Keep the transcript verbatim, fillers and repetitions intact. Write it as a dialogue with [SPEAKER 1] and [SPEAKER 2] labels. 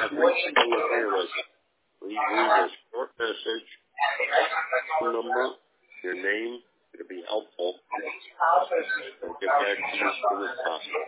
[SPEAKER 1] have reached the wireless. Please leave a short message, phone number, your name. It'll be helpful. We'll get back to you as soon as possible.